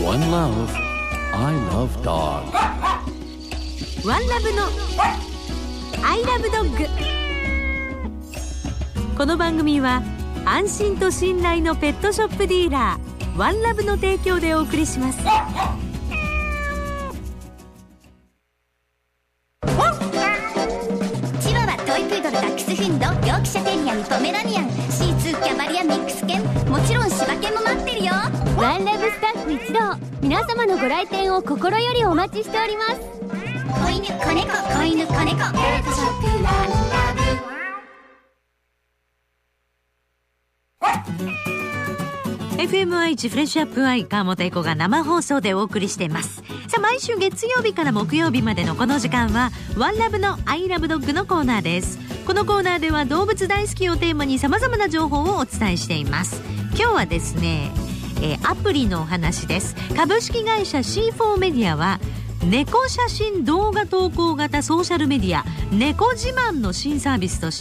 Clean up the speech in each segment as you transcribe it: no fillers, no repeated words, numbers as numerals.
One Love, I Love Dog. One Love の I Love Dog。 この番組は安心と信頼のペットショップディーラーワンラブの提供でお送りします。 チワワ、トイプードル、ダックスフンド、ヨークシャテリアにポメラニアン、シーツー、キャバリア、ミックス犬、もちろん柴犬も待ってるよ。 ワンラブスタッフ一同、皆様のご来店を心よりお待ちしております。 子犬、子猫、子犬、子猫、ペットショップワンラブ。 FM 愛知フレッシュアップアイ川本恵子が生放送でお送りしています。さあ、毎週月曜日から木曜日までのこの時間はワンラブの I Love Dog のコーナーです。このコーナーでは動物大好きをテーマに様々な情報をお伝えしています。今日はですね、アプリのお話です。株式会社 C4 メディアは猫写真動画投稿型ソーシャルメディア猫自慢の新サービスとして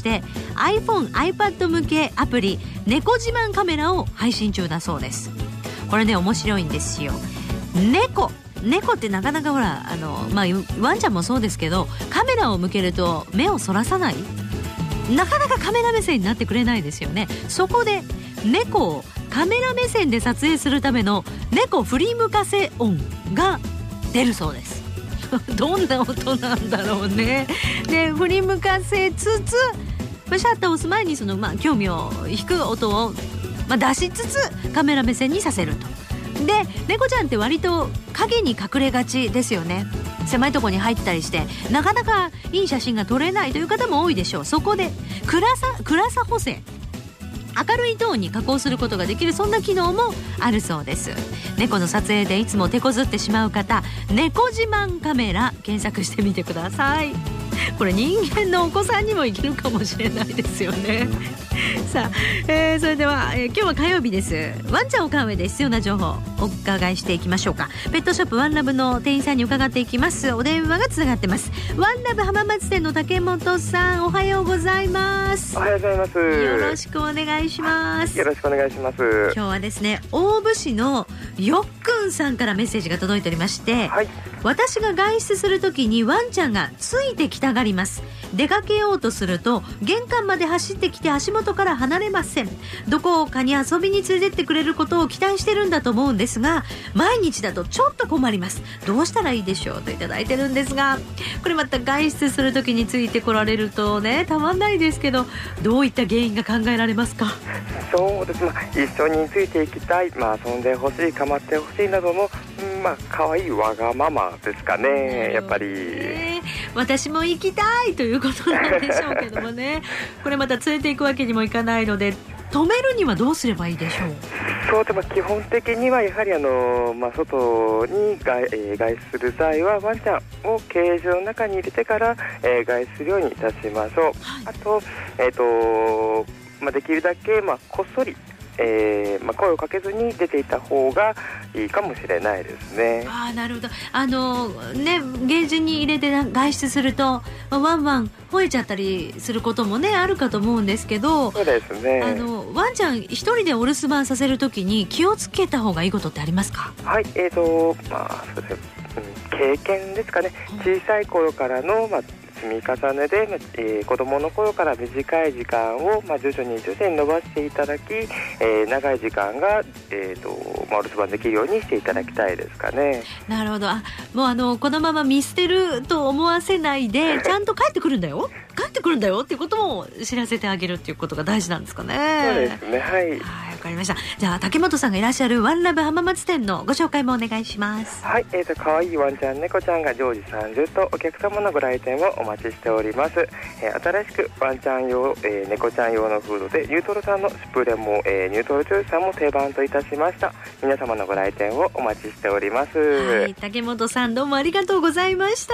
iPhone、iPad 向けアプリ猫自慢カメラを配信中だそうです。これね、面白いんですよ。猫ってなかなかほらワンちゃんもそうですけど、カメラを向けると目をそらさない、なかなかカメラ目線になってくれないですよね。そこで猫をカメラ目線で撮影するための猫振り向かせ音が出るそうですどんな音なんだろうね。で、振り向かせつつシャッターを押す前に興味を引く音を、出しつつカメラ目線にさせると。で、猫ちゃんって割と影に隠れがちですよね。狭いところに入ったりしてなかなかいい写真が撮れないという方も多いでしょう。そこで暗さ補正、明るいトーンに加工することができる、そんな機能もあるそうです。猫の撮影でいつも手こずってしまう方、猫自慢カメラ検索してみてください。これ人間のお子さんにもいけるかもしれないですよねさあ、それでは、今日は火曜日です。ワンちゃんを飼う上で必要な情報お伺いしていきましょうか。ペットショップワンラブの店員さんに伺っていきます。お電話がつながってます。ワンラブ浜松店の竹本さん、おはようございます。 おはようございます。 よろしくお願いします。 よろしくお願いします。 今日はですね、大府市のよっくんさんからメッセージが届いておりまして、 はい、 私が外出するときにワンちゃんがついてきたがります。出かけようとすると玄関まで走ってきて足元から離れません。どこかに遊びに連れてってくれることを期待してるんだと思うんですが、毎日だとちょっと困ります。どうしたらいいでしょうといただいてるんですが、これまた外出するときについてこられるとね、たまんないですけど、どういった原因が考えられますか？ そうです、一緒についていきたい、遊んでほしい、構ってほしいなどの、可愛いわがままですかね。やっぱり私も行きたいということなんでしょうけどもねこれまた連れて行くわけにもいかないので、止めるにはどうすればいいでしょう？ そうで、基本的にはやはり外に外出する際はワンちゃんをケージの中に入れてから、外出するようにいたしましょう。あと、できるだけ、こっそり声をかけずに出ていた方がいいかもしれないですね。 なるほど。ゲージに入れて外出するとワンワン吠えちゃったりすることもね、あるかと思うんですけど、 そうですね。 ワンちゃん一人でお留守番させるときに気をつけた方がいいことってありますか？ はい、そうですね、経験ですかね。小さい頃からの、積み重ねで、子供の頃から短い時間を、徐々に伸ばしていただき、長い時間が、お留守番できるようにしていただきたいですかね。 なるほど。もうこのまま見捨てると思わせないでちゃんと帰ってくるんだよっていうことも知らせてあげるっていうことが大事なんですかね。 そうですね。はい、 わかりました。じゃあ竹本さんがいらっしゃるワンラブ浜松店のご紹介もお願いします。 はい、可愛いワンちゃん猫ちゃんが常時30とお客様のご来店をお待ちしております。新しくワンちゃん用、猫ちゃん用のフードでニュートロさんのスプレーも、ニュートロジュースさんも定番といたしました。皆様のご来店をお待ちしております。 はい、竹本さんどうもありがとうございました。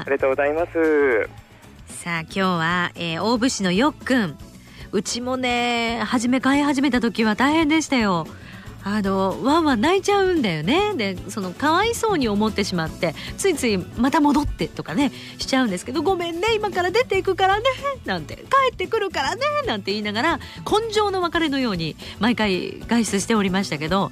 ありがとうございます。 さあ、今日は、大府市のよっくん、うちもね飼い始めた時は大変でしたよ。ワンワン泣いちゃうんだよね。で、かわいそうに思ってしまってついついまた戻ってとかねしちゃうんですけど、ごめんね今から出ていくからねなんて、帰ってくるからねなんて言いながら根性の別れのように毎回外出しておりましたけど、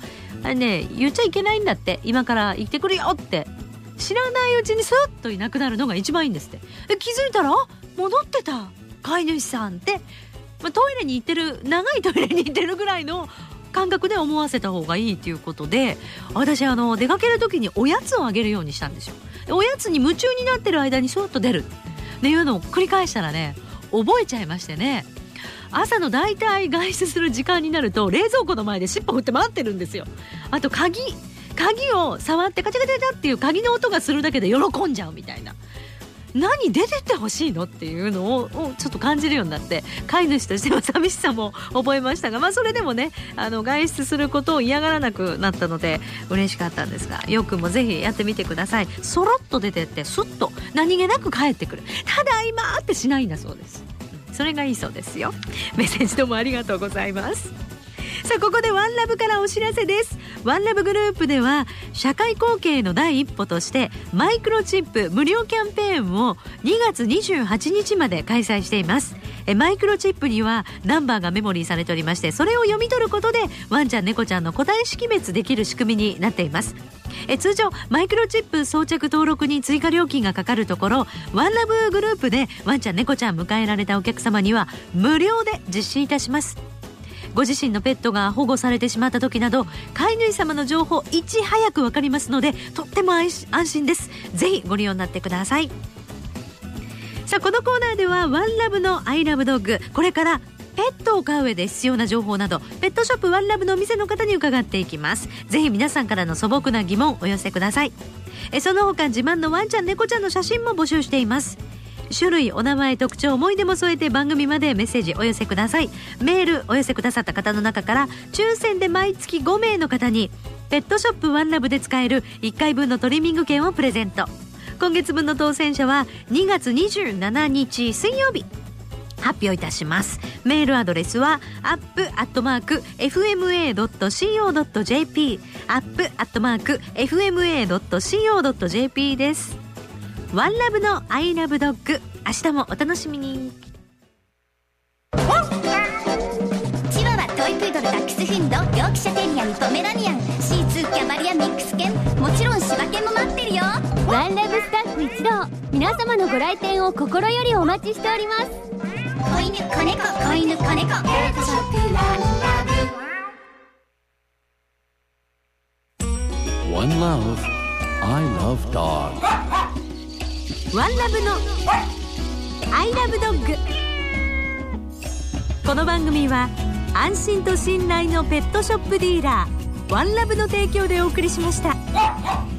あれね言っちゃいけないんだって。今から行ってくるよって知らないうちにスッといなくなるのが一番いいんですって。で気づいたら戻ってた飼い主さんって、トイレに行ってる長いトイレに行ってるぐらいの感覚で思わせた方がいいということで、私出かける時におやつをあげるようにしたんですよ。おやつに夢中になってる間にスッと出るっていうのを繰り返したらね覚えちゃいましてね、朝のだいたい外出する時間になると冷蔵庫の前で尻尾振って待ってるんですよ。あと鍵を触ってカチャカチャカチャっていう鍵の音がするだけで喜んじゃうみたいな、何出てってほしいのっていうのをちょっと感じるようになって、飼い主としては寂しさも覚えましたが、それでもね外出することを嫌がらなくなったので嬉しかったんですが、よくもぜひやってみてください。そろっと出てってスッと何気なく帰ってくる、ただいまってしないんだそうです。それがいいそうですよ。メッセージどうもありがとうございます。さあここでワンラブからお知らせです。ワンラブグループでは社会貢献の第一歩としてマイクロチップ無料キャンペーンを2月28日まで開催しています。マイクロチップにはナンバーがメモリーされておりまして、それを読み取ることでワンちゃん猫ちゃんの個体識別できる仕組みになっています。通常マイクロチップ装着登録に追加料金がかかるところ、ワンラブグループでワンちゃん猫ちゃん迎えられたお客様には無料で実施いたします。ご自身のペットが保護されてしまった時など飼い主様の情報いち早く分かりますので、とっても安心です。ぜひご利用になってください。さあこのコーナーではワンラブのアイラブドッグ、これからペットを飼う上で必要な情報などペットショップワンラブのお店の方に伺っていきます。ぜひ皆さんからの素朴な疑問お寄せください。その他自慢のワンちゃん猫ちゃんの写真も募集しています。種類、お名前、特徴、思い出も添えて番組までメッセージお寄せください。メールお寄せくださった方の中から抽選で毎月5名の方にペットショップワンラブで使える1回分のトリミング券をプレゼント。今月分の当選者は2月27日水曜日発表いたします。メールアドレスは up@fma.co.jp up@fma.co.jp です。ワンラブのアイラブドッグ、明日もお楽しみに。 チワワ、トイプードル、ダックスフンド、ヨークシャテリアン、ポメラニアン、シーツー、キャバリア、ミックス犬、もちろん柴犬も待ってるよ。 ワンラブスタッフ一同、皆様のご来店を心よりお待ちしております。 子犬、子猫、子犬、子猫、ペットショップワンラブ。 One Love, I Love Dog. ワンラブのアイラブドッグ。この番組は安心と信頼のペットショップディーラーワンラブの提供でお送りしました。